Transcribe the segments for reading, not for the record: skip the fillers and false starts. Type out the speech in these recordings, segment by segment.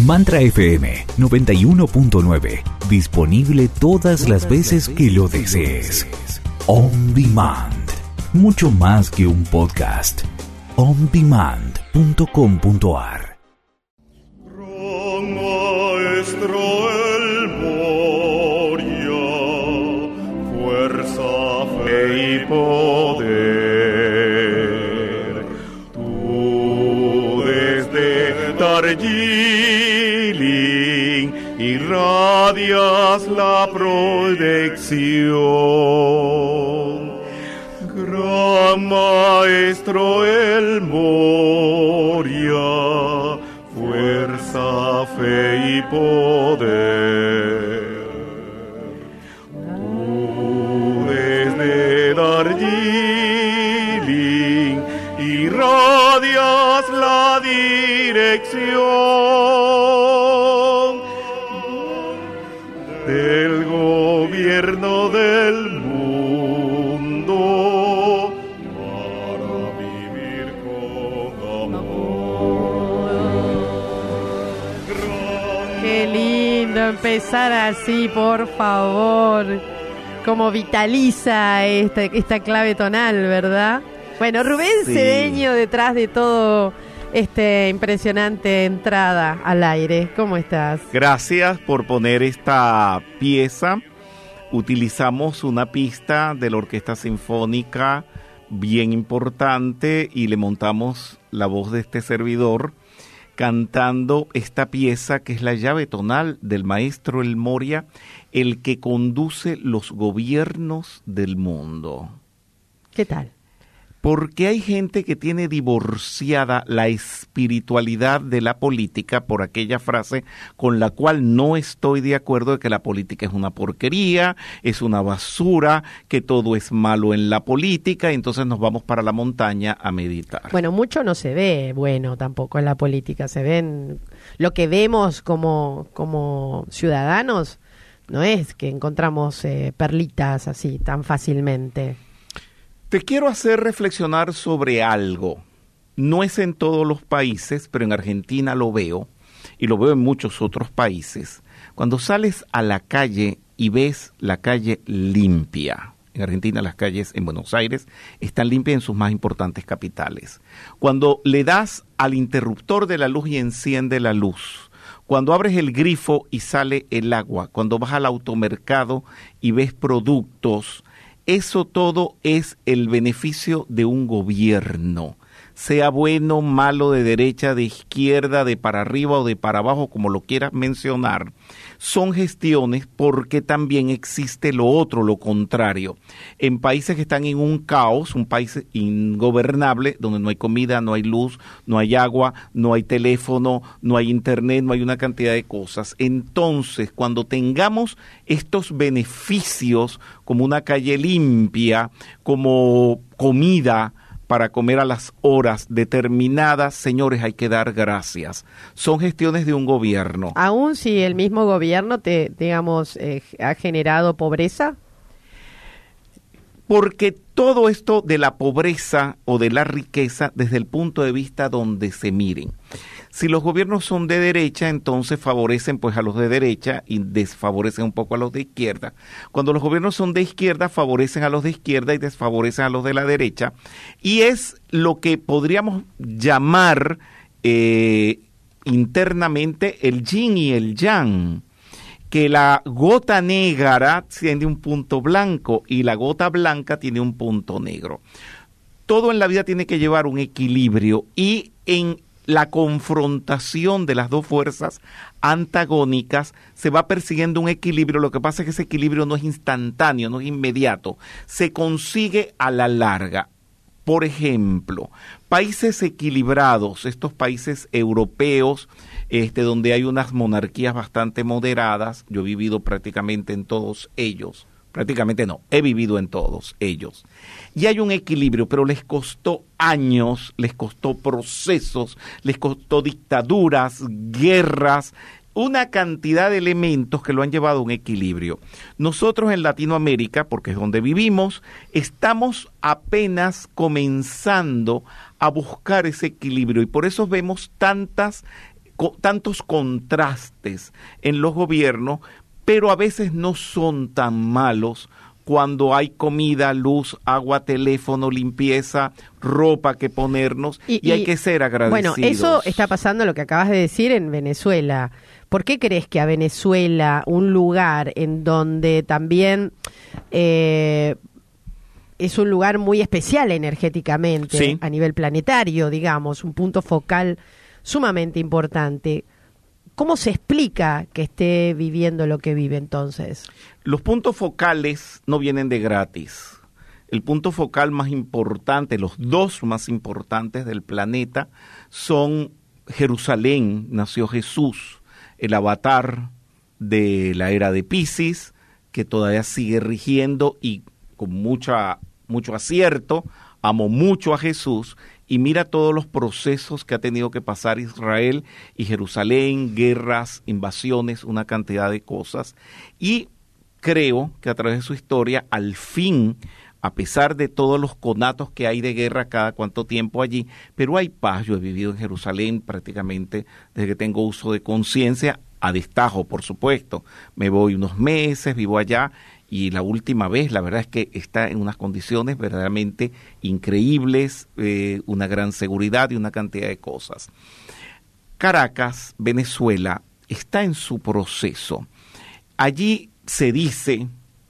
Mantra FM 91.9. Disponible todas las veces que lo desees. On Demand. Mucho más que un podcast. ondemand.com.ar. Gran Maestro el Moria, fuerza, fe y poder. Tú desde Darjeeling irradias la protección. Gran Maestro el Moria, fuerza, fe y poder. Tú desde Darjeeling irradias la dirección del gobierno del mundo para vivir con amor. Qué lindo empezar así, por favor. Como vitaliza esta clave tonal, ¿verdad? Bueno, Rubén Cedeño, detrás de todo impresionante entrada al aire. ¿Cómo estás? Gracias por poner esta pieza. Utilizamos una pista de la Orquesta Sinfónica bien importante y le montamos la voz de este servidor cantando esta pieza que es la llave tonal del maestro El Moria, el que conduce los gobiernos del mundo. ¿Qué tal? Porque hay gente que tiene divorciada la espiritualidad de la política por aquella frase con la cual no estoy de acuerdo de que la política es una porquería, es una basura, que todo es malo en la política, y entonces nos vamos para la montaña a meditar. Bueno, mucho no se ve bueno tampoco en la política, se ven lo que vemos como ciudadanos, no es que encontramos perlitas así tan fácilmente. Te quiero hacer reflexionar sobre algo. No es en todos los países, pero en Argentina lo veo, y lo veo en muchos otros países. Cuando sales a la calle y ves la calle limpia, en Argentina las calles en Buenos Aires están limpias en sus más importantes capitales. Cuando le das al interruptor de la luz y enciende la luz, cuando abres el grifo y sale el agua, cuando vas al automercado y ves productos, eso todo es el beneficio de un gobierno, sea bueno, malo, de derecha, de izquierda, de para arriba o de para abajo, como lo quieras mencionar. Son gestiones porque también existe lo otro, lo contrario. En países que están en un caos, un país ingobernable, donde no hay comida, no hay luz, no hay agua, no hay teléfono, no hay internet, no hay una cantidad de cosas. Entonces, cuando tengamos estos beneficios, como una calle limpia, como comida, para comer a las horas determinadas, señores, hay que dar gracias. Son gestiones de un gobierno. Aún si el mismo gobierno ha generado pobreza. Porque todo esto de la pobreza o de la riqueza, desde el punto de vista donde se miren. Si los gobiernos son de derecha, entonces favorecen pues a los de derecha y desfavorecen un poco a los de izquierda. Cuando los gobiernos son de izquierda, favorecen a los de izquierda y desfavorecen a los de la derecha. Y es lo que podríamos llamar internamente el yin y el yang. Que la gota negra tiene un punto blanco y la gota blanca tiene un punto negro. Todo en la vida tiene que llevar un equilibrio, y en la confrontación de las dos fuerzas antagónicas se va persiguiendo un equilibrio. Lo que pasa es que ese equilibrio no es instantáneo, no es inmediato, se consigue a la larga. Por ejemplo, países equilibrados, estos países europeos, donde hay unas monarquías bastante moderadas, yo he vivido prácticamente en todos ellos, prácticamente no, he vivido en todos ellos, y hay un equilibrio, pero les costó años, les costó procesos, les costó dictaduras, guerras, una cantidad de elementos que lo han llevado a un equilibrio. Nosotros en Latinoamérica, porque es donde vivimos, estamos apenas comenzando a buscar ese equilibrio, y por eso vemos tantas tantos contrastes en los gobiernos, pero a veces no son tan malos cuando hay comida, luz, agua, teléfono, limpieza, ropa que ponernos y hay que ser agradecidos. Bueno, eso está pasando, lo que acabas de decir, en Venezuela. ¿Por qué crees que a Venezuela, un lugar en donde también es un lugar muy especial energéticamente, sí, a nivel planetario, digamos, un punto focal sumamente importante, ¿cómo se explica que esté viviendo lo que vive entonces? Los puntos focales no vienen de gratis. El punto focal más importante, los dos más importantes del planeta, son Jerusalén, nació Jesús, el avatar de la era de Piscis, que todavía sigue rigiendo y con mucho acierto, amo mucho a Jesús, y mira todos los procesos que ha tenido que pasar Israel y Jerusalén, guerras, invasiones, una cantidad de cosas. Y creo que a través de su historia, al fin, a pesar de todos los conatos que hay de guerra cada cuánto tiempo allí, pero hay paz. Yo he vivido en Jerusalén prácticamente desde que tengo uso de conciencia, a destajo, por supuesto. Me voy unos meses, vivo allá, y la última vez, la verdad es que está en unas condiciones verdaderamente increíbles, una gran seguridad y una cantidad de cosas. Caracas, Venezuela, está en su proceso. Allí se dice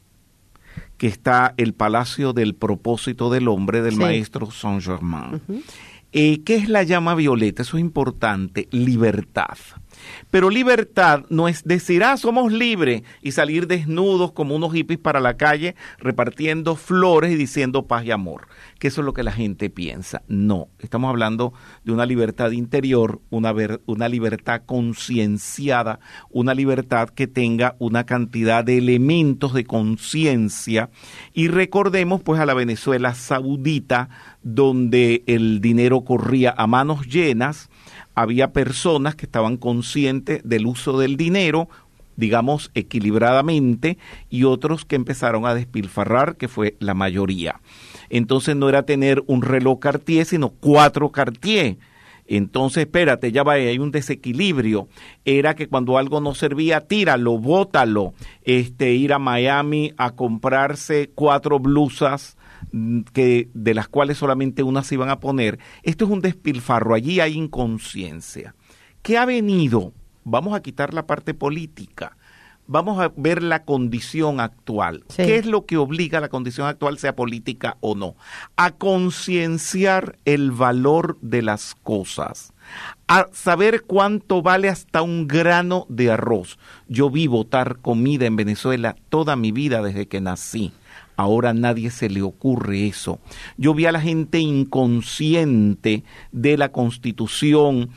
que está el Palacio del Propósito del Hombre del maestro Saint-Germain. ¿Qué es la llama violeta? Eso es importante, libertad. Pero libertad no es decir, somos libres y salir desnudos como unos hippies para la calle repartiendo flores y diciendo paz y amor, que eso es lo que la gente piensa. No, estamos hablando de una libertad interior, una libertad concienciada, una libertad que tenga una cantidad de elementos de conciencia. Y recordemos pues a la Venezuela saudita, donde el dinero corría a manos llenas. Había personas que estaban conscientes del uso del dinero, digamos, equilibradamente, y otros que empezaron a despilfarrar, que fue la mayoría. Entonces no era tener un reloj Cartier, sino 4 Cartier. Entonces, espérate, ya va, hay un desequilibrio. Era que cuando algo no servía, tíralo, bótalo. Ir a Miami a comprarse 4 blusas, de las cuales solamente unas se iban a poner. Esto es un despilfarro, allí hay inconsciencia. ¿Qué ha venido? Vamos a quitar la parte política, vamos a ver la condición actual. Sí. ¿Qué es lo que obliga a la condición actual, sea política o no? A concienciar el valor de las cosas, a saber cuánto vale hasta un grano de arroz. Yo vi botar comida en Venezuela toda mi vida desde que nací. Ahora a nadie se le ocurre eso. Yo vi a la gente inconsciente de la Constitución,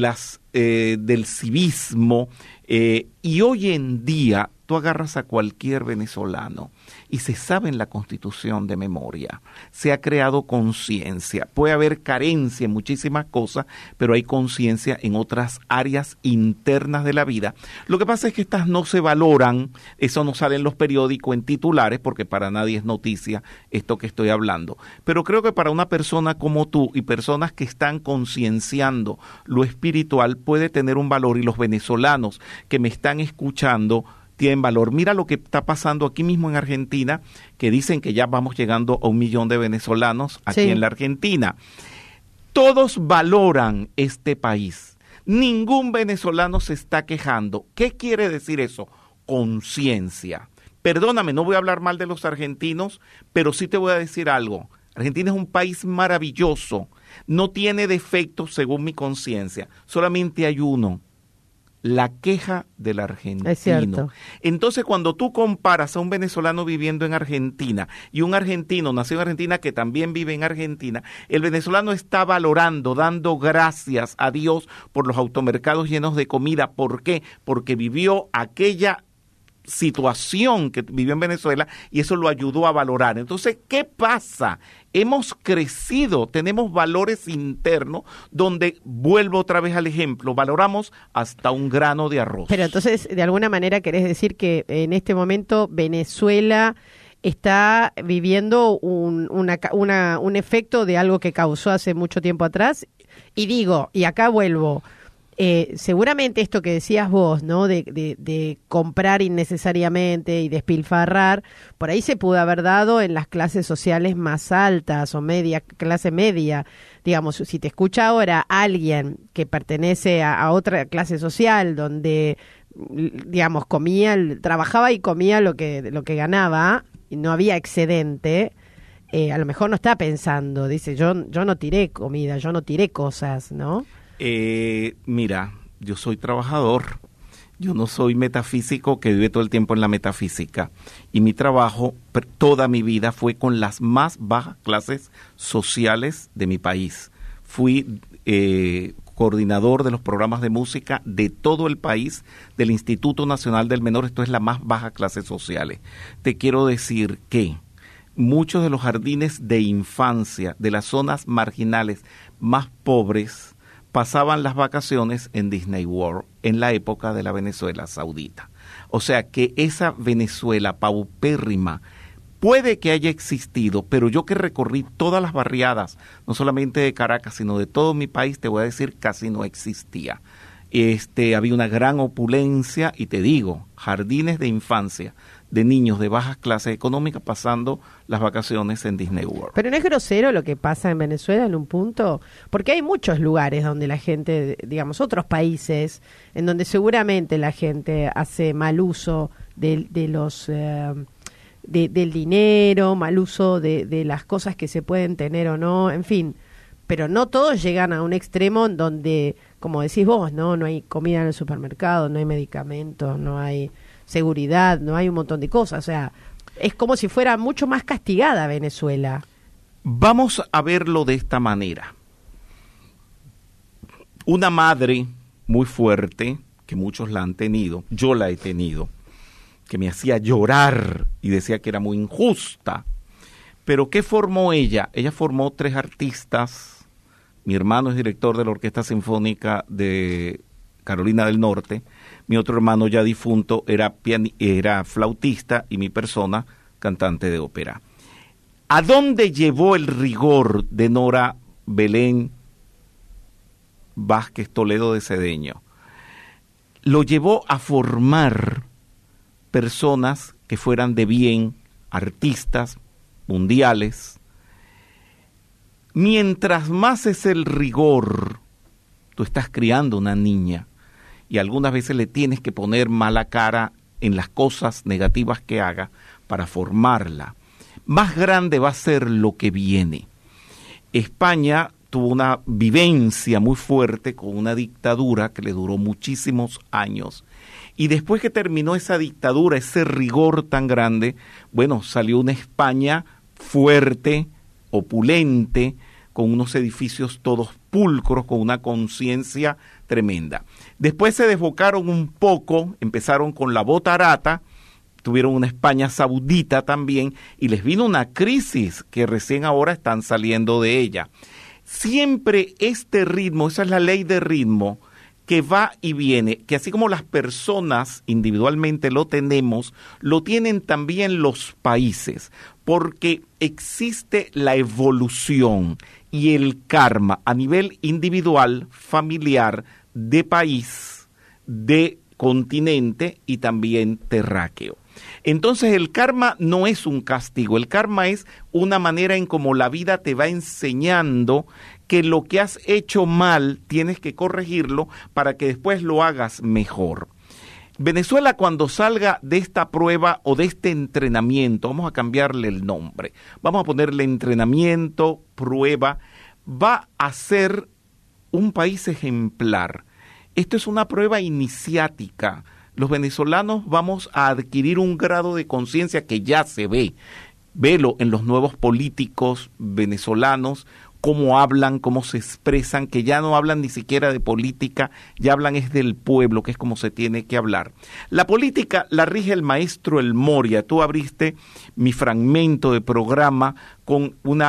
del civismo, y hoy en día tú agarras a cualquier venezolano y se sabe en la Constitución de memoria. Se ha creado conciencia. Puede haber carencia en muchísimas cosas, pero hay conciencia en otras áreas internas de la vida. Lo que pasa es que estas no se valoran, eso no sale en los periódicos, en titulares, porque para nadie es noticia esto que estoy hablando. Pero creo que para una persona como tú y personas que están concienciando lo espiritual puede tener un valor, y los venezolanos que me están escuchando tienen valor. Mira lo que está pasando aquí mismo en Argentina, que dicen que ya vamos llegando a 1 millón de venezolanos aquí en la Argentina. Todos valoran este país. Ningún venezolano se está quejando. ¿Qué quiere decir eso? Conciencia. Perdóname, no voy a hablar mal de los argentinos, pero sí te voy a decir algo. Argentina es un país maravilloso. No tiene defectos según mi conciencia. Solamente hay uno: la queja del argentino. Es cierto. Entonces, cuando tú comparas a un venezolano viviendo en Argentina y un argentino nacido en Argentina que también vive en Argentina, el venezolano está valorando, dando gracias a Dios por los automercados llenos de comida. ¿Por qué? Porque vivió aquella situación que vivió en Venezuela y eso lo ayudó a valorar. Entonces, ¿qué pasa? Hemos crecido, tenemos valores internos donde, vuelvo otra vez al ejemplo, valoramos hasta un grano de arroz. Pero entonces, de alguna manera querés decir que en este momento Venezuela está viviendo un efecto de algo que causó hace mucho tiempo atrás. Y digo, y acá vuelvo, seguramente esto que decías vos, ¿no? De comprar innecesariamente y despilfarrar, por ahí se pudo haber dado en las clases sociales más altas o clase media. Digamos, si te escucha ahora alguien que pertenece a otra clase social donde, digamos, trabajaba y comía lo que ganaba y no había excedente, a lo mejor no está pensando, dice, yo no tiré comida, yo no tiré cosas, ¿no? Mira, yo soy trabajador, yo no soy metafísico que vive todo el tiempo en la metafísica, y mi trabajo toda mi vida fue con las más bajas clases sociales de mi país. Fui coordinador de los programas de música de todo el país, del Instituto Nacional del Menor, esto es la más baja clase sociales. Te quiero decir que muchos de los jardines de infancia de las zonas marginales más pobres pasaban las vacaciones en Disney World en la época de la Venezuela Saudita. O sea que esa Venezuela paupérrima puede que haya existido, pero yo que recorrí todas las barriadas, no solamente de Caracas, sino de todo mi país, te voy a decir, casi no existía. Había una gran opulencia y te digo, jardines de infancia de niños de bajas clases económicas pasando las vacaciones en Disney World. Pero no es grosero lo que pasa en Venezuela en un punto, porque hay muchos lugares donde la gente, digamos, otros países, en donde seguramente la gente hace mal uso del dinero, mal uso de las cosas que se pueden tener o no, en fin, pero no todos llegan a un extremo en donde, como decís vos, no hay comida en el supermercado, no hay medicamentos, no hay seguridad, no hay un montón de cosas, o sea, es como si fuera mucho más castigada Venezuela. Vamos a verlo de esta manera. Una madre muy fuerte, que muchos la han tenido, yo la he tenido, que me hacía llorar y decía que era muy injusta. Pero ¿qué formó ella? Ella formó 3 artistas. Mi hermano es director de la Orquesta Sinfónica de Carolina del Norte. Mi otro hermano ya difunto era flautista y mi persona cantante de ópera. ¿A dónde llevó el rigor de Nora Belén Vázquez Toledo de Cedeño? Lo llevó a formar personas que fueran de bien, artistas mundiales. Mientras más es el rigor, tú estás criando una niña y algunas veces le tienes que poner mala cara en las cosas negativas que haga para formarla. Más grande va a ser lo que viene. España tuvo una vivencia muy fuerte con una dictadura que le duró muchísimos años. Y después que terminó esa dictadura, ese rigor tan grande, bueno, salió una España fuerte, opulente, con unos edificios todos pulcros, con una conciencia tremenda. Después se desbocaron un poco, empezaron con la botarata, tuvieron una España saudita también, y les vino una crisis que recién ahora están saliendo de ella. Siempre este ritmo, esa es la ley de ritmo, que va y viene, que así como las personas individualmente lo tenemos, lo tienen también los países, porque existe la evolución y el karma a nivel individual, familiar, de país, de continente y también terráqueo. Entonces el karma no es un castigo, el karma es una manera en cómo la vida te va enseñando que lo que has hecho mal tienes que corregirlo para que después lo hagas mejor. Venezuela, cuando salga de esta prueba o de este entrenamiento, vamos a cambiarle el nombre, vamos a ponerle entrenamiento, prueba, va a ser un país ejemplar. Esto es una prueba iniciática. Los venezolanos vamos a adquirir un grado de conciencia que ya se ve. Velo en los nuevos políticos venezolanos, cómo hablan, cómo se expresan, que ya no hablan ni siquiera de política, ya hablan es del pueblo, que es como se tiene que hablar. La política la rige el maestro El Moria. Tú abriste mi fragmento de programa con una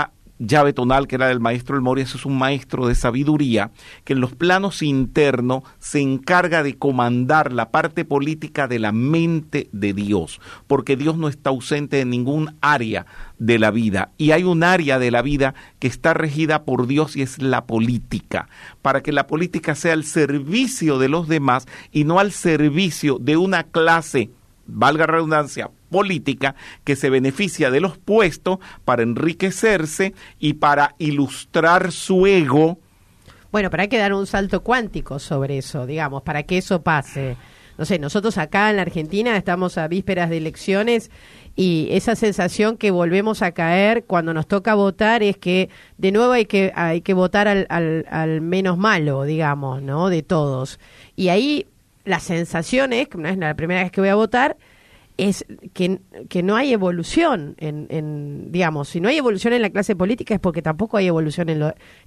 llave tonal, que era del maestro El Moria. Eso es un maestro de sabiduría que en los planos internos se encarga de comandar la parte política de la mente de Dios, porque Dios no está ausente en ningún área de la vida, y hay un área de la vida que está regida por Dios y es la política, para que la política sea al servicio de los demás y no al servicio de una clase, valga la redundancia, política, que se beneficia de los puestos para enriquecerse y para ilustrar su ego. Bueno, pero hay que dar un salto cuántico sobre eso, digamos, para que eso pase. No sé, nosotros acá en la Argentina estamos a vísperas de elecciones y esa sensación que volvemos a caer cuando nos toca votar es que de nuevo hay que votar al menos malo, digamos, ¿no? De todos. Y ahí la sensación es, que no es la primera vez que voy a votar, es que no hay evolución digamos, si no hay evolución en la clase política es porque tampoco hay evolución en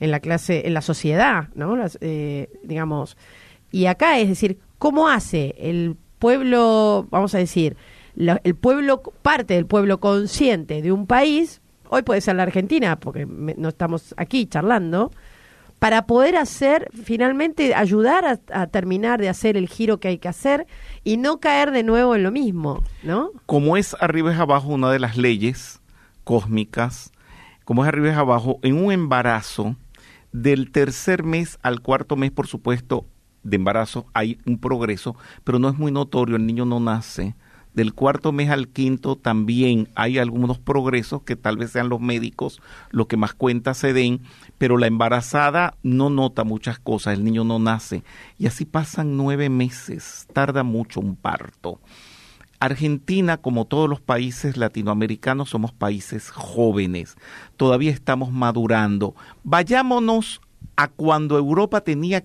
la sociedad, ¿no? Digamos, y acá es decir, ¿cómo hace el pueblo, vamos a decir, el pueblo, parte del pueblo consciente de un país, hoy puede ser la Argentina, porque no estamos aquí charlando, para poder finalmente ayudar a terminar de hacer el giro que hay que hacer y no caer de nuevo en lo mismo, ¿no? Como es arriba es abajo una de las leyes cósmicas, como es arriba es abajo, en un embarazo, del tercer mes al cuarto mes, por supuesto, de embarazo hay un progreso, pero no es muy notorio, el niño no nace. Del cuarto mes al quinto también hay algunos progresos que tal vez sean los médicos los que más cuenta se den, pero la embarazada no nota muchas cosas, el niño no nace. Y así pasan 9 meses, tarda mucho un parto. Argentina, como todos los países latinoamericanos, somos países jóvenes, todavía estamos madurando. Vayámonos a cuando Europa tenía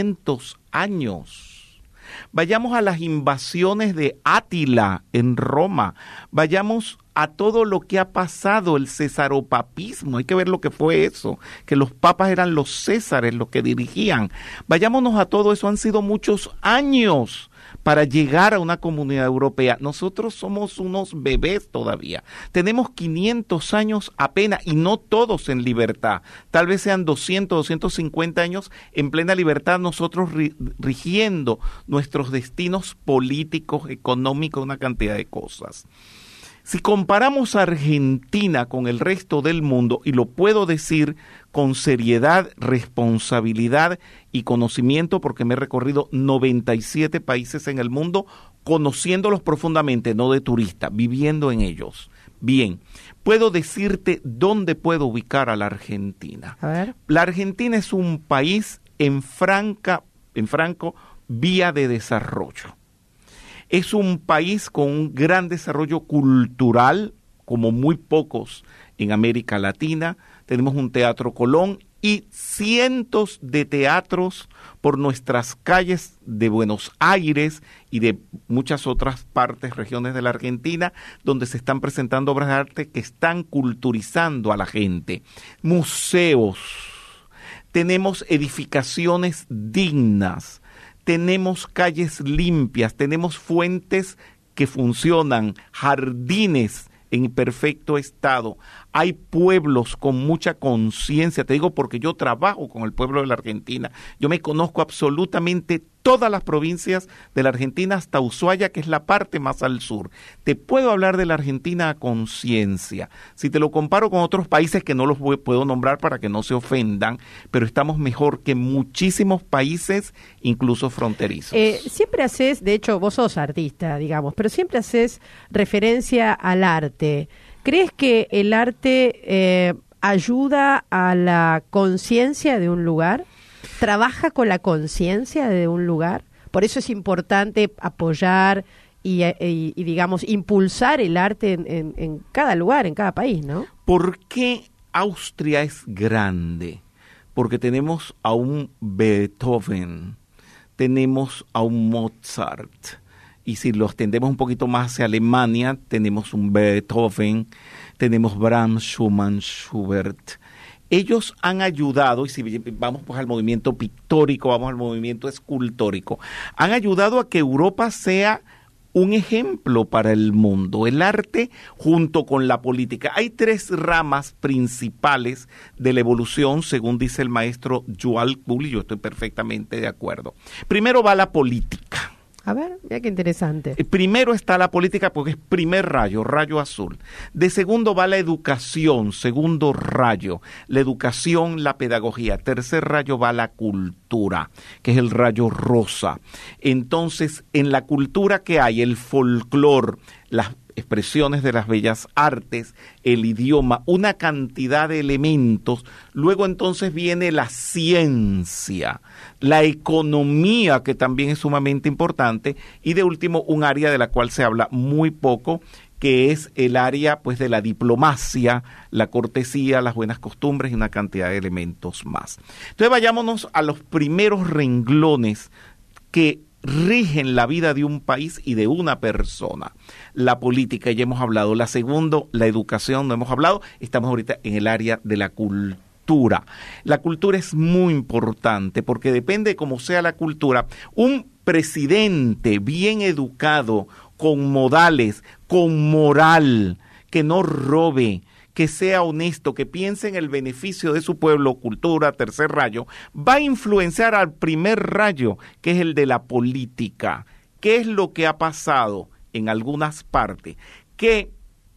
500 años. Vayamos a las invasiones de Átila en Roma, vayamos a todo lo que ha pasado, el cesaropapismo, hay que ver lo que fue eso, que los papas eran los césares los que dirigían. Vayámonos a todo eso, han sido muchos años para llegar a una comunidad europea. Nosotros somos unos bebés todavía, tenemos 500 años apenas y no todos en libertad, tal vez sean 200, 250 años en plena libertad, nosotros rigiendo nuestros destinos políticos, económicos, una cantidad de cosas. Si comparamos a Argentina con el resto del mundo, y lo puedo decir con seriedad, responsabilidad y conocimiento, porque me he recorrido 97 países en el mundo, conociéndolos profundamente, no de turista, viviendo en ellos. Bien, puedo decirte dónde puedo ubicar a la Argentina. A ver. La Argentina es un país en franco vía de desarrollo. Es un país con un gran desarrollo cultural, como muy pocos en América Latina. Tenemos un Teatro Colón y cientos de teatros por nuestras calles de Buenos Aires y de muchas otras partes, regiones de la Argentina, donde se están presentando obras de arte que están culturizando a la gente. Museos, tenemos edificaciones dignas, tenemos calles limpias, tenemos fuentes que funcionan, jardines en perfecto estado. Hay pueblos con mucha conciencia, te digo porque yo trabajo con el pueblo de la Argentina. Yo me conozco absolutamente todas las provincias de la Argentina hasta Ushuaia, que es la parte más al sur. Te puedo hablar de la Argentina a conciencia. Si te lo comparo con otros países que no los puedo nombrar para que no se ofendan, pero estamos mejor que muchísimos países, incluso fronterizos. Siempre haces, de hecho vos sos artista, digamos, pero siempre haces referencia al arte. ¿Crees que el arte ayuda a la conciencia de un lugar? ¿Trabaja con la conciencia de un lugar? Por eso es importante apoyar y digamos, impulsar el arte en cada lugar, en cada país, ¿no? ¿Por qué Austria es grande? Porque tenemos a un Beethoven, tenemos a un Mozart, y si lo extendemos un poquito más hacia Alemania, tenemos un Beethoven, tenemos Brahms, Schumann, Schubert. Ellos han ayudado, y si vamos pues al movimiento pictórico, vamos al movimiento escultórico, han ayudado a que Europa sea un ejemplo para el mundo. El arte junto con la política. Hay 3 ramas principales de la evolución, según dice el maestro Yuval Kuhl, y yo estoy perfectamente de acuerdo. Primero va la política. A ver, mira qué interesante. Primero está la política porque es primer rayo, rayo azul. De segundo va la educación, segundo rayo, la educación, la pedagogía. Tercer rayo va la cultura, que es el rayo rosa. Entonces, en la cultura que hay, el folclor, las expresiones de las bellas artes, el idioma, una cantidad de elementos. Luego entonces viene la ciencia, la economía, que también es sumamente importante, y de último un área de la cual se habla muy poco, que es el área pues de la diplomacia, la cortesía, las buenas costumbres y una cantidad de elementos más. Entonces vayámonos a los primeros renglones que rigen la vida de un país y de una persona. La política, ya hemos hablado. La segunda, la educación, no hemos hablado. Estamos ahorita en el área de la cultura. La cultura es muy importante porque depende de cómo sea la cultura. Un presidente bien educado, con modales, con moral, que no robe, que sea honesto, que piense en el beneficio de su pueblo, cultura, tercer rayo, va a influenciar al primer rayo, que es el de la política. ¿Qué es lo que ha pasado en algunas partes? Que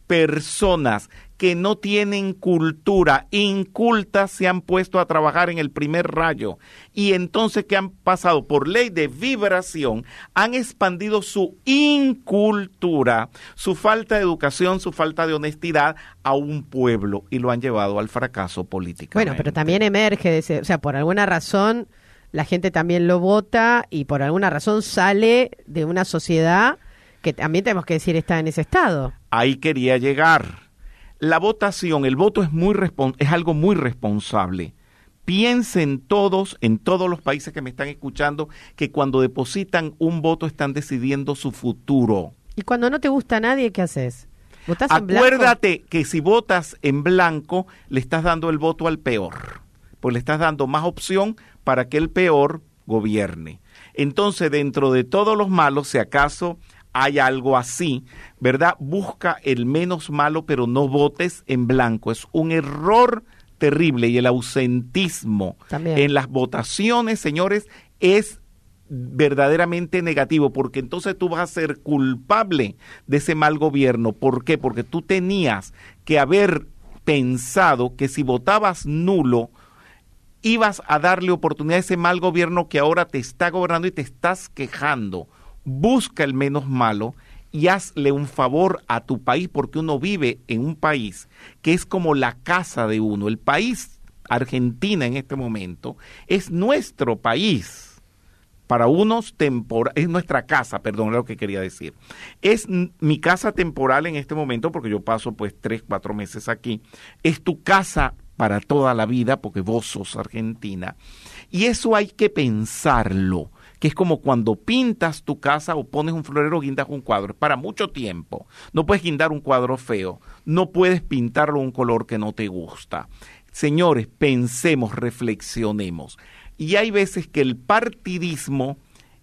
personas que no tienen cultura, incultas, se han puesto a trabajar en el primer rayo y entonces que han pasado por ley de vibración, han expandido su incultura, su falta de educación, su falta de honestidad a un pueblo y lo han llevado al fracaso político. Bueno, pero también emerge de ese, o sea, por alguna razón la gente también lo vota y por alguna razón sale de una sociedad que también tenemos que decir está en ese estado. Ahí quería llegar. La votación, el voto es algo muy responsable. Piensen todos, en todos los países que me están escuchando, que cuando depositan un voto están decidiendo su futuro. Y cuando no te gusta a nadie, ¿qué haces? ¿Votás en blanco? Acuérdate que si votas en blanco, le estás dando el voto al peor, pues le estás dando más opción para que el peor gobierne. Entonces, dentro de todos los malos, si acaso hay algo así, ¿verdad? Busca el menos malo, pero no votes en blanco. Es un error terrible y el ausentismo también en las votaciones, señores, es verdaderamente negativo, porque entonces tú vas a ser culpable de ese mal gobierno. ¿Por qué? Porque tú tenías que haber pensado que si votabas nulo, ibas a darle oportunidad a ese mal gobierno que ahora te está gobernando y te estás quejando. Busca el menos malo y hazle un favor a tu país, porque uno vive en un país que es como la casa de uno. El país, Argentina en este momento, es nuestro país. Para unos es nuestra casa, perdón, es lo que quería decir. Es mi casa temporal en este momento, porque yo paso pues 3-4 meses aquí. Es tu casa para toda la vida, porque vos sos Argentina. Y eso hay que pensarlo, que es como cuando pintas tu casa o pones un florero, guindas un cuadro, es para mucho tiempo. No puedes guindar un cuadro feo, no puedes pintarlo un color que no te gusta. Señores, pensemos, reflexionemos. Y hay veces que el partidismo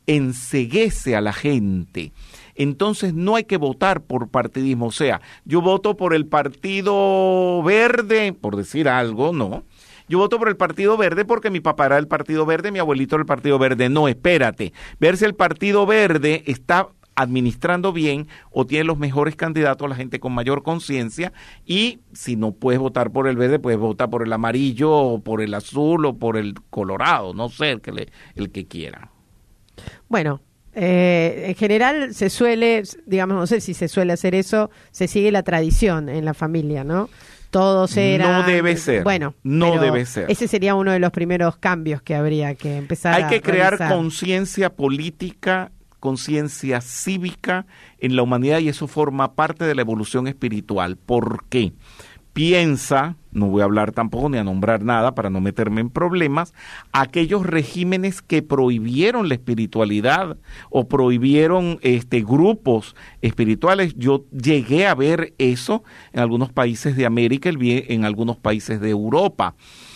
enceguece a la gente. Entonces no hay que votar por partidismo. O sea, yo voto por el Partido Verde, por decir algo, no. Yo voto por el Partido Verde porque mi papá era del Partido Verde, mi abuelito era del Partido Verde. No, espérate. Ver si el Partido Verde está administrando bien o tiene los mejores candidatos, la gente con mayor conciencia, y si no puedes votar por el verde, puedes votar por el amarillo o por el azul o por el colorado, no sé, el que quiera. Bueno, en general se suele, digamos, no sé si se suele hacer eso, se sigue la tradición en la familia, ¿no? Todos eran... No debe ser. Bueno, no debe ser. Ese sería uno de los primeros cambios que habría que empezar a Hay que crear realizar. conciencia política, conciencia cívica en la humanidad, y eso forma parte de la evolución espiritual. ¿Por qué? Piensa, no voy a hablar tampoco ni a nombrar nada para no meterme en problemas, aquellos regímenes que prohibieron la espiritualidad o prohibieron grupos espirituales. Yo llegué a ver eso en algunos países de América, en algunos países de Europa,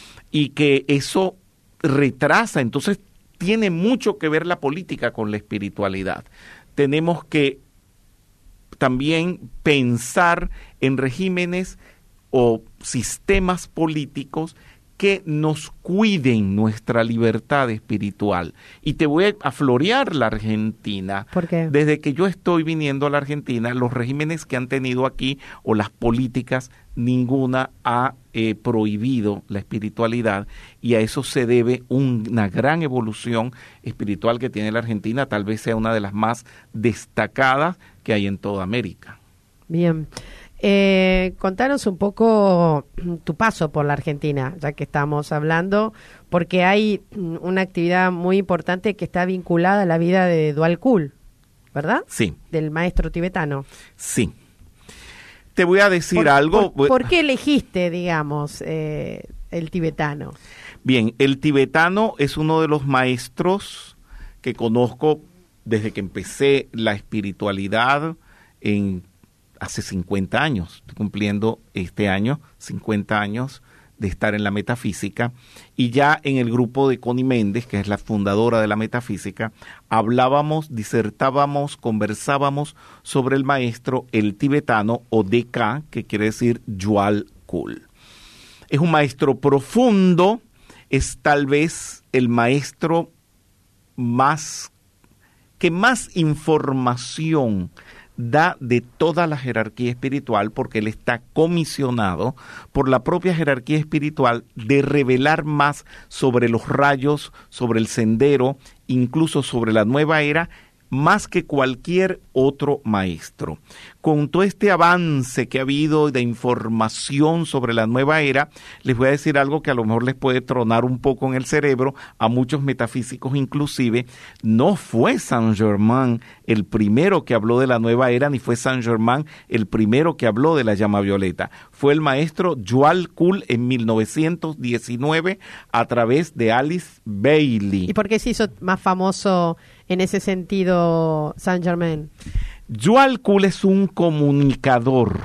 y que eso retrasa. Entonces tiene mucho que ver la política con la espiritualidad. Tenemos que también pensar en regímenes o sistemas políticos que nos cuiden nuestra libertad espiritual. Y te voy a florear la Argentina. ¿Por qué? Desde que yo estoy viniendo a la Argentina, los regímenes que han tenido aquí o las políticas, ninguna ha prohibido la espiritualidad, y a eso se debe una gran evolución espiritual que tiene la Argentina, tal vez sea una de las más destacadas que hay en toda América. Bien. Contanos un poco tu paso por la Argentina, ya que estamos hablando, porque hay una actividad muy importante que está vinculada a la vida de Dwalkul, ¿verdad? Sí. Del maestro tibetano. Sí. Te voy a decir algo. ¿Por qué elegiste, digamos, el tibetano? Bien, el tibetano es uno de los maestros que conozco desde que empecé la espiritualidad hace 50 años. Estoy cumpliendo este año 50 años de estar en la metafísica, y ya en el grupo de Connie Méndez, que es la fundadora de la metafísica, hablábamos, disertábamos, conversábamos sobre el maestro, el tibetano, o DK, que quiere decir Dwalkul. Es un maestro profundo, es tal vez el maestro que más información da de toda la jerarquía espiritual, porque él está comisionado por la propia jerarquía espiritual de revelar más sobre los rayos, sobre el sendero, incluso sobre la nueva era, más que cualquier otro maestro. Con todo este avance que ha habido de información sobre la nueva era, les voy a decir algo que a lo mejor les puede tronar un poco en el cerebro, a muchos metafísicos inclusive. No fue Saint-Germain el primero que habló de la nueva era, ni fue Saint-Germain el primero que habló de la llama violeta. Fue el maestro Dwalkul en 1919 a través de Alice Bailey. ¿Y por qué se hizo más famoso en ese sentido Saint-Germain? Dwalkul es un comunicador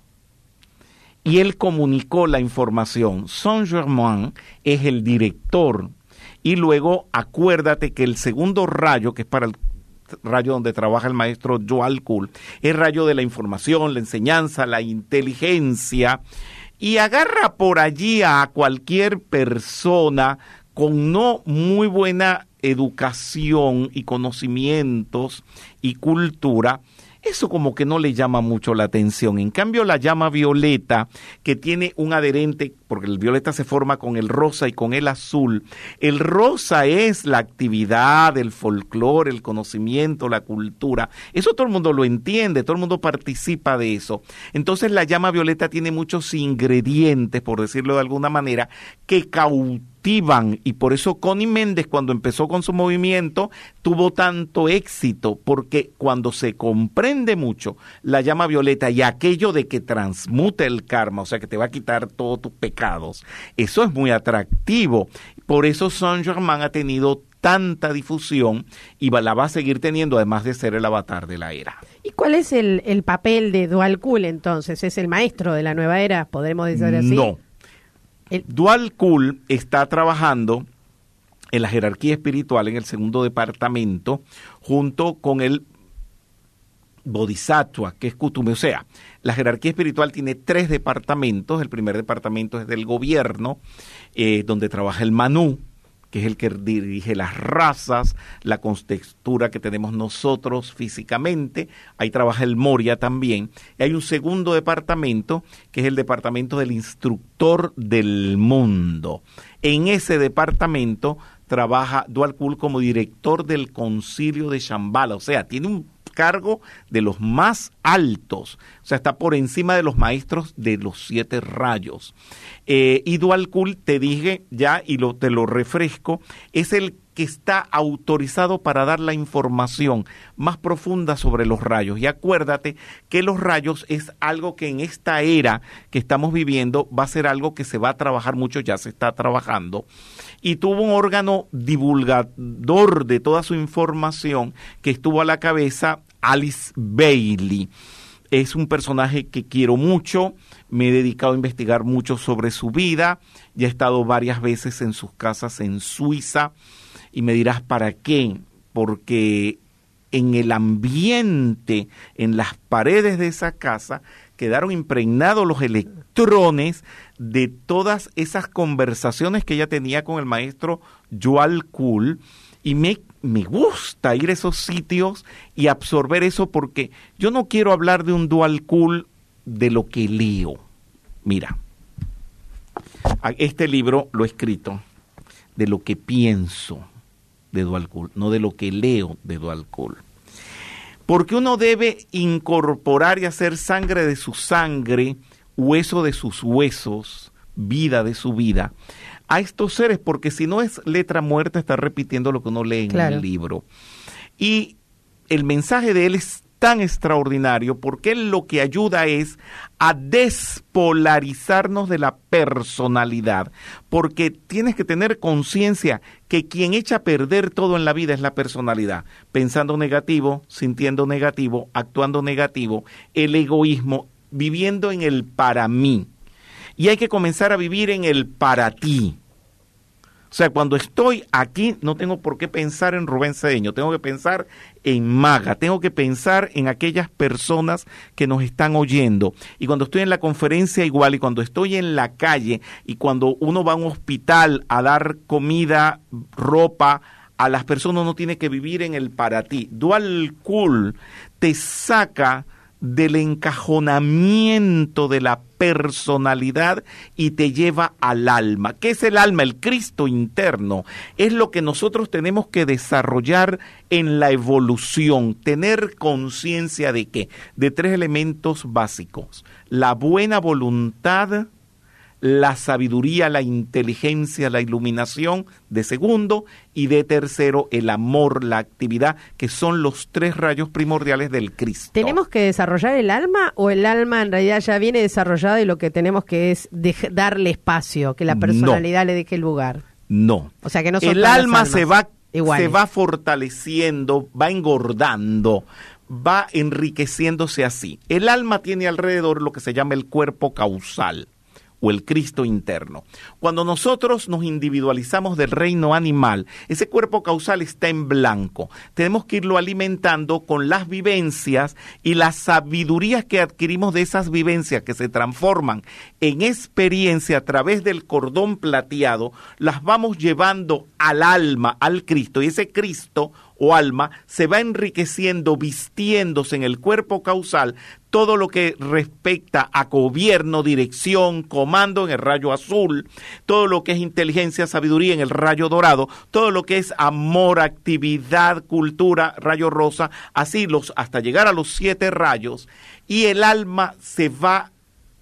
y él comunicó la información. Saint-Germain es el director, y luego acuérdate que el segundo rayo, que es para el rayo donde trabaja el maestro Dwalkul, es rayo de la información, la enseñanza, la inteligencia, y agarra por allí a cualquier persona con no muy buena educación y conocimientos y cultura. Eso como que no le llama mucho la atención. En cambio, la llama violeta, que tiene un adherente, porque el violeta se forma con el rosa y con el azul. El rosa es la actividad, el folclore, el conocimiento, la cultura. Eso todo el mundo lo entiende, todo el mundo participa de eso. Entonces, la llama violeta tiene muchos ingredientes, por decirlo de alguna manera, que cautivan, y por eso Connie Méndez, cuando empezó con su movimiento, tuvo tanto éxito, porque cuando se comprende mucho la llama violeta y aquello de que transmuta el karma, o sea que te va a quitar todos tus pecados, eso es muy atractivo. Por eso Saint-Germain ha tenido tanta difusión y la va a seguir teniendo, además de ser el avatar de la era. ¿Y cuál es el papel de Dwalkul entonces? ¿Es el maestro de la nueva era? ¿Podremos decir así? No. Dwalkul está trabajando en la jerarquía espiritual en el segundo departamento junto con el Bodhisattva, que es Kutume. O sea, la jerarquía espiritual tiene 3 departamentos. El primer departamento es del gobierno, donde trabaja el Manú, que es el que dirige las razas, la contextura que tenemos nosotros físicamente. Ahí trabaja el Moria también. Y hay un segundo departamento, que es el departamento del instructor del mundo. En ese departamento trabaja Dwalkul como director del concilio de Shambhala. O sea, tiene un cargo de los más altos, o sea, está por encima de los maestros de los 7 rayos. Y Dwalkul, te dije ya y te lo refresco, es el que está autorizado para dar la información más profunda sobre los rayos. Y acuérdate que los rayos es algo que en esta era que estamos viviendo va a ser algo que se va a trabajar mucho, ya se está trabajando. Y tuvo un órgano divulgador de toda su información que estuvo a la cabeza, Alice Bailey. Es un personaje que quiero mucho, me he dedicado a investigar mucho sobre su vida, ya he estado varias veces en sus casas en Suiza, y me dirás, ¿para qué? Porque en el ambiente, en las paredes de esa casa, quedaron impregnados los electrones de todas esas conversaciones que ella tenía con el maestro Djwhal Khul, y me gusta ir a esos sitios y absorber eso, porque yo no quiero hablar de un Djwhal Khul de lo que leo. Mira, este libro lo he escrito de lo que pienso de Djwhal Khul, no de lo que leo de Djwhal Khul. Porque uno debe incorporar y hacer sangre de su sangre, hueso de sus huesos, vida de su vida, a estos seres, porque si no es letra muerta, está repitiendo lo que uno lee en el libro. Y el mensaje de él es tan extraordinario porque él lo que ayuda es a despolarizarnos de la personalidad, porque tienes que tener conciencia que quien echa a perder todo en la vida es la personalidad, pensando negativo, sintiendo negativo, actuando negativo, el egoísmo, viviendo en el para mí, y hay que comenzar a vivir en el para ti. O sea, cuando estoy aquí no tengo por qué pensar en Rubén Cedeño, tengo que pensar en Maga, tengo que pensar en aquellas personas que nos están oyendo. Y cuando estoy en la conferencia igual, y cuando estoy en la calle, y cuando uno va a un hospital a dar comida, ropa a las personas, uno tiene que vivir en el para ti. Djwhal Khul te saca del encajonamiento de la personalidad y te lleva al alma. ¿Qué es el alma? El Cristo interno. Es lo que nosotros tenemos que desarrollar en la evolución, tener conciencia de ¿qué? De 3 elementos básicos: la buena voluntad, la sabiduría, la inteligencia, la iluminación, de segundo, y de tercero, el amor, la actividad, que son los 3 rayos primordiales del Cristo. ¿Tenemos que desarrollar el alma, o el alma en realidad ya viene desarrollada y lo que tenemos que es darle espacio, que la personalidad le deje lugar? No. O sea, que no son el alma se va fortaleciendo, va engordando, va enriqueciéndose así. El alma tiene alrededor lo que se llama el cuerpo causal, o el Cristo interno. Cuando nosotros nos individualizamos del reino animal, ese cuerpo causal está en blanco. Tenemos que irlo alimentando con las vivencias y las sabidurías que adquirimos de esas vivencias, que se transforman en experiencia a través del cordón plateado, las vamos llevando al alma, al Cristo, y ese Cristo o alma se va enriqueciendo, vistiéndose en el cuerpo causal, todo lo que respecta a gobierno, dirección, comando en el rayo azul, todo lo que es inteligencia, sabiduría en el rayo dorado, todo lo que es amor, actividad, cultura, rayo rosa, así hasta llegar a los 7 rayos, y el alma se va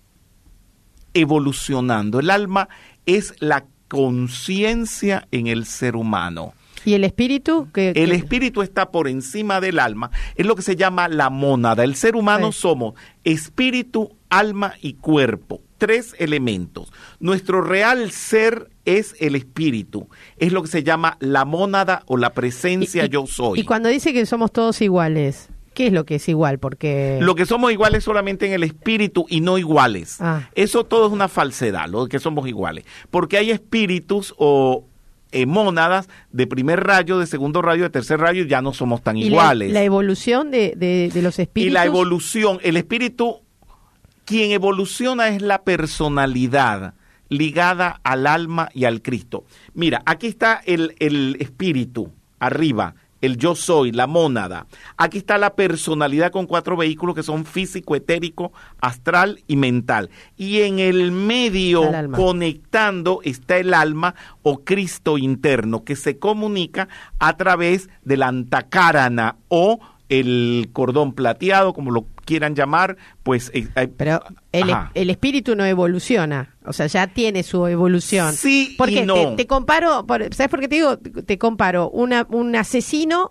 evolucionando. El alma es la conciencia en el ser humano. ¿Y el espíritu? El espíritu está por encima del alma, es lo que se llama la mónada. El ser humano somos espíritu, alma y cuerpo, 3 elementos. Nuestro real ser es el espíritu, es lo que se llama la mónada o la presencia yo soy. Y cuando dice que somos todos iguales, ¿qué es lo que es igual? Porque lo que somos iguales solamente en el espíritu y no iguales. Eso todo es una falsedad, lo que somos iguales. Porque hay espíritus o mónadas de primer rayo, de segundo rayo, de tercer rayo, ya no somos tan iguales. La evolución de los espíritus. Y la evolución, el espíritu, quien evoluciona es la personalidad ligada al alma y al Cristo. Mira, aquí está el espíritu, arriba, el yo soy, la mónada. Aquí está la personalidad con 4 vehículos que son físico, etérico, astral y mental. Y en el medio, conectando, está el alma o Cristo interno, que se comunica a través de la antakarana o el cordón plateado, como lo quieran llamar, pues... Pero el espíritu no evoluciona, o sea, ya tiene su evolución. Sí, porque y no. Te comparo, ¿sabes por qué te digo? Te comparo un asesino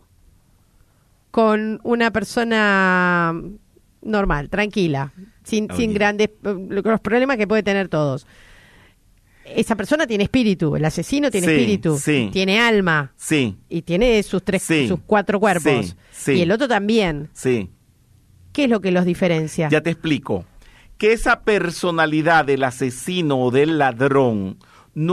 con una persona normal, tranquila, sin grandes... los problemas que puede tener todos. Esa persona tiene espíritu, el asesino tiene espíritu, tiene alma, y tiene sus 4 cuerpos, y el otro también. ¿Qué es lo que los diferencia? Ya te explico. Que esa personalidad del asesino o del ladrón no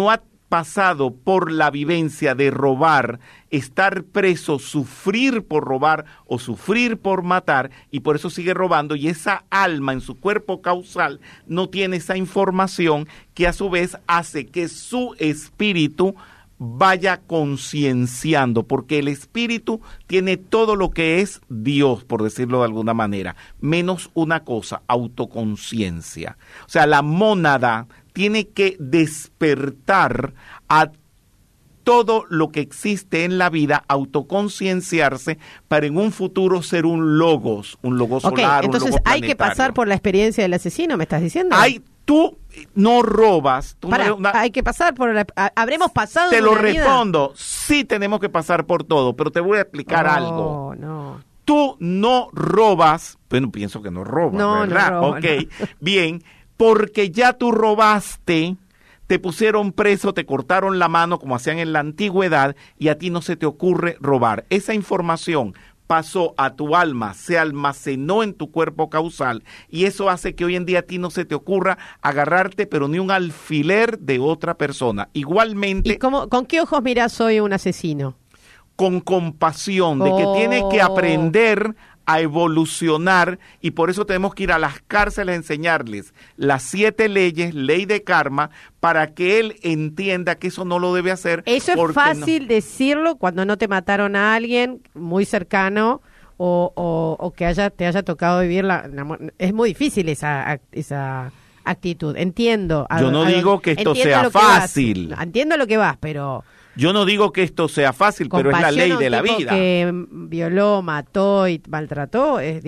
pasado por la vivencia de robar, estar preso, sufrir por robar o sufrir por matar, y por eso sigue robando, y esa alma en su cuerpo causal no tiene esa información que a su vez hace que su espíritu vaya concienciando, porque el espíritu tiene todo lo que es Dios, por decirlo de alguna manera, menos una cosa, autoconciencia. O sea, la mónada tiene que despertar a todo lo que existe en la vida, autoconcienciarse para en un futuro ser un logos solar, entonces un logos hay que pasar planetario. por la experiencia del asesino, ¿me estás diciendo? Tú no robas. Hay que pasar por habremos pasado. Te en lo una vida. respondo. Sí tenemos que pasar por todo, pero te voy a explicar algo. No. Tú no robas. Bueno, pienso que no robas, ¿verdad? No robo, ok, no. bien. Porque ya tú robaste, te pusieron preso, te cortaron la mano como hacían en la antigüedad y a ti no se te ocurre robar. Esa información pasó a tu alma, se almacenó en tu cuerpo causal y eso hace que hoy en día a ti no se te ocurra agarrarte pero ni un alfiler de otra persona. Igualmente, ¿Y con qué ojos mirás hoy un asesino? con compasión, de que tiene que aprender a evolucionar y por eso tenemos que ir a las cárceles a enseñarles las 7 leyes, ley de karma, para que él entienda que eso no lo debe hacer. Eso es fácil decirlo cuando no te mataron a alguien muy cercano o que te haya tocado vivir es muy difícil esa actitud. Entiendo. Yo no digo que esto sea fácil. Entiendo lo que vas, pero... Yo no digo que esto sea fácil, pero es la ley de la vida. Que violó, mató y maltrató es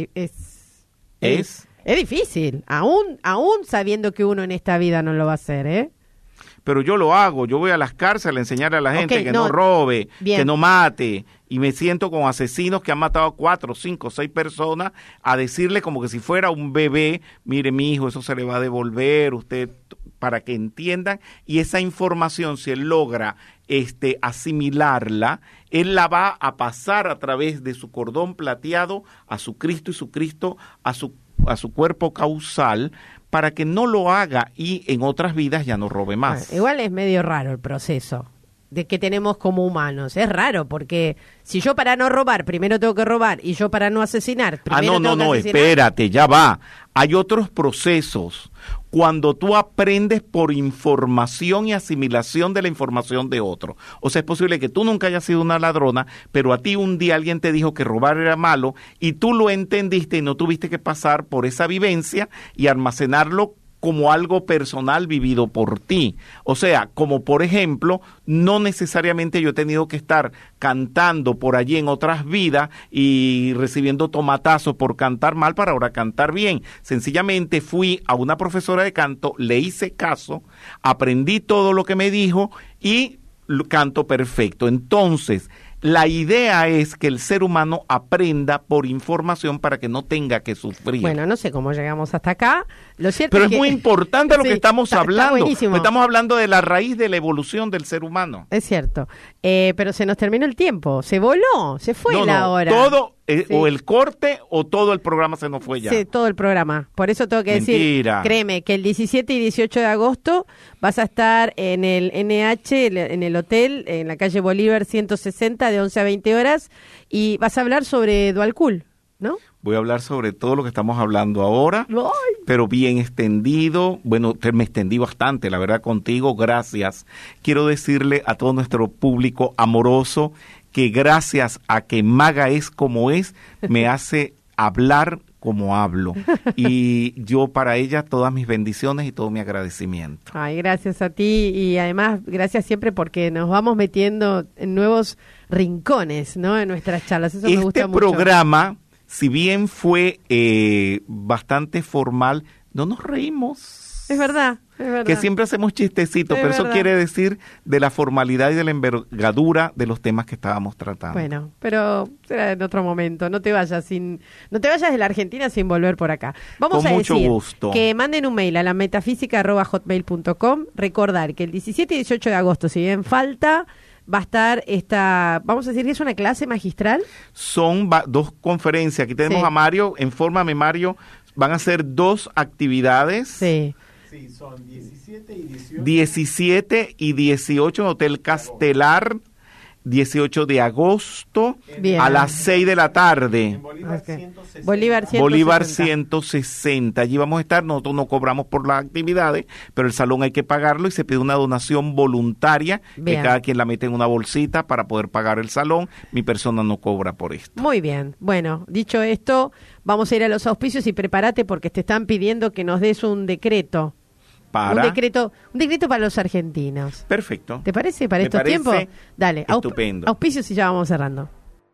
difícil, aún sabiendo que uno en esta vida no lo va a hacer, ¿eh? Pero yo lo hago, yo voy a las cárceles a enseñarle a la gente que no robe, bien, que no mate, y me siento con asesinos que han matado a 4, 5, 6 personas a decirle como que si fuera un bebé, mire mi hijo, eso se le va a devolver, usted, para que entiendan, y esa información si él logra asimilarla, él la va a pasar a través de su cordón plateado a su Cristo y su Cristo a su cuerpo causal, para que no lo haga y en otras vidas ya no robe más. Bueno, igual es medio raro el proceso de que tenemos como humanos. Es raro porque si yo para no robar primero tengo que robar y yo para no asesinar primero tengo que asesinar. Espérate, ya va. Hay otros procesos. Cuando tú aprendes por información y asimilación de la información de otro. O sea, es posible que tú nunca hayas sido una ladrona, pero a ti un día alguien te dijo que robar era malo y tú lo entendiste y no tuviste que pasar por esa vivencia y almacenarlo como algo personal vivido por ti. O sea, como por ejemplo, no necesariamente yo he tenido que estar cantando por allí en otras vidas y recibiendo tomatazos por cantar mal para ahora cantar bien. Sencillamente fui a una profesora de canto, le hice caso, aprendí todo lo que me dijo y canto perfecto. Entonces, la idea es que el ser humano aprenda por información para que no tenga que sufrir. Bueno, no sé cómo llegamos hasta acá. Lo cierto pero es que muy importante lo que estamos hablando. Buenísimo. Estamos hablando de la raíz de la evolución del ser humano. Es cierto. Pero se nos terminó el tiempo. Se voló, se fue la hora. Todo, o el corte o todo el programa se nos fue ya. Sí, todo el programa. Por eso tengo que decir, créeme, que el 17 y 18 de agosto vas a estar en el NH, en el hotel, en la calle Bolívar 160, de 11 a 20 horas, y vas a hablar sobre Dualcool, ¿no? Voy a hablar sobre todo lo que estamos hablando ahora, pero bien extendido. Bueno, me extendí bastante, la verdad, contigo. Gracias. Quiero decirle a todo nuestro público amoroso que gracias a que Maga es como es, me hace hablar como hablo. Y yo para ella todas mis bendiciones y todo mi agradecimiento. Ay, gracias a ti y además gracias siempre porque nos vamos metiendo en nuevos rincones, ¿no? En nuestras charlas. Eso me gusta mucho. Este programa, si bien fue bastante formal, no nos reímos. Es verdad, es verdad. Que siempre hacemos chistecitos, pero eso quiere decir de la formalidad y de la envergadura de los temas que estábamos tratando. Bueno, pero será en otro momento. No te vayas de la Argentina sin volver por acá. Vamos Con a mucho decir gusto. Que manden un mail a la metafísica@hotmail.com. Recordar que el 17 y 18 de agosto, si bien falta, va a estar vamos a decir que es una clase magistral. Son 2 conferencias. Aquí tenemos a Mario. Infórmame, Mario. Van a ser 2 actividades. Sí. Sí, son 17 y 18. 17 y 18 en Hotel Castelar, 18 de agosto, Bien. a las 6 de la tarde. En Bolívar Ok. 160. Bolívar 160. Bolívar 160. Allí vamos a estar. Nosotros no cobramos por las actividades, pero el salón hay que pagarlo y se pide una donación voluntaria, Bien. que cada quien la mete en una bolsita para poder pagar el salón. Mi persona no cobra por esto. Muy bien. Bueno, dicho esto, vamos a ir a los auspicios y prepárate porque te están pidiendo que nos des un decreto. Un decreto para los argentinos. Perfecto. ¿Te parece para Me estos parece tiempos? Dale, estupendo. auspicios y ya vamos cerrando.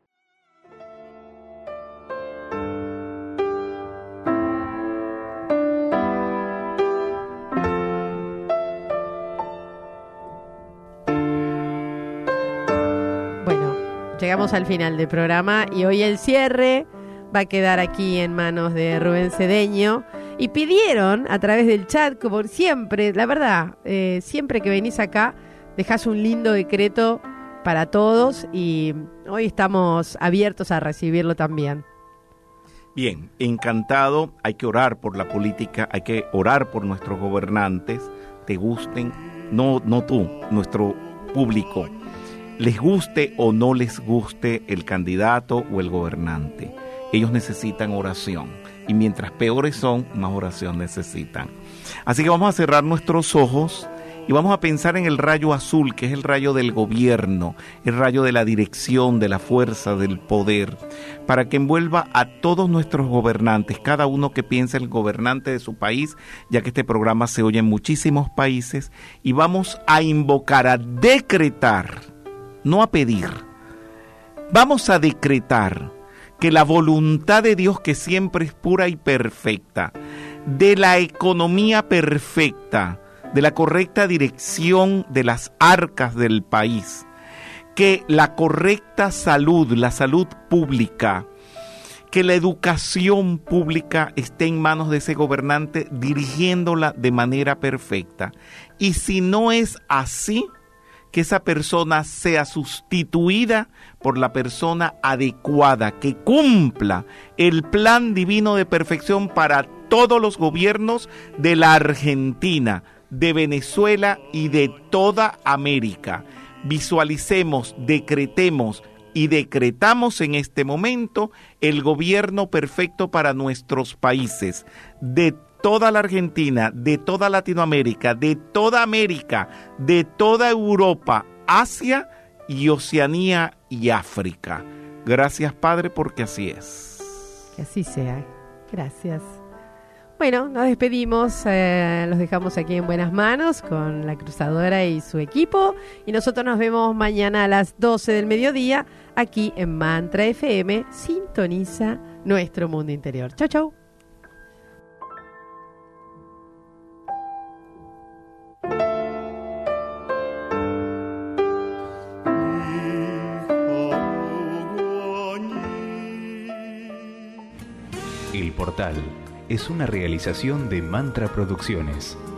Bueno, llegamos al final del programa y hoy el cierre va a quedar aquí en manos de Rubén Cedeño. Y pidieron a través del chat, como siempre, la verdad, siempre que venís acá, dejás un lindo decreto para todos y hoy estamos abiertos a recibirlo también. Bien, encantado. Hay que orar por la política, hay que orar por nuestros gobernantes, te gusten, no tú, nuestro público, les guste o no les guste el candidato o el gobernante. Ellos necesitan oración y mientras peores son, más oración necesitan. Así que vamos a cerrar nuestros ojos y vamos a pensar en el rayo azul, que es el rayo del gobierno, el rayo de la dirección, de la fuerza, del poder, para que envuelva a todos nuestros gobernantes, cada uno que piense en el gobernante de su país, ya que este programa se oye en muchísimos países, y vamos a invocar, a decretar, no a pedir, vamos a decretar que la voluntad de Dios, que siempre es pura y perfecta, de la economía perfecta, de la correcta dirección de las arcas del país, que la correcta salud, la salud pública, que la educación pública esté en manos de ese gobernante dirigiéndola de manera perfecta. Y si no es así, que esa persona sea sustituida por la persona adecuada, que cumpla el plan divino de perfección para todos los gobiernos de la Argentina, de Venezuela y de toda América. Visualicemos, decretemos y decretamos en este momento el gobierno perfecto para nuestros países, de toda la Argentina, de toda Latinoamérica, de toda América, de toda Europa, Asia y Oceanía y África. Gracias, Padre, porque así es. Que así sea. Gracias. Bueno, nos despedimos, los dejamos aquí en buenas manos con la Cruzadora y su equipo y nosotros nos vemos mañana a las 12 del mediodía aquí en Mantra FM. Sintoniza nuestro mundo interior. Chau, chau. El Portal es una realización de Mantra Producciones.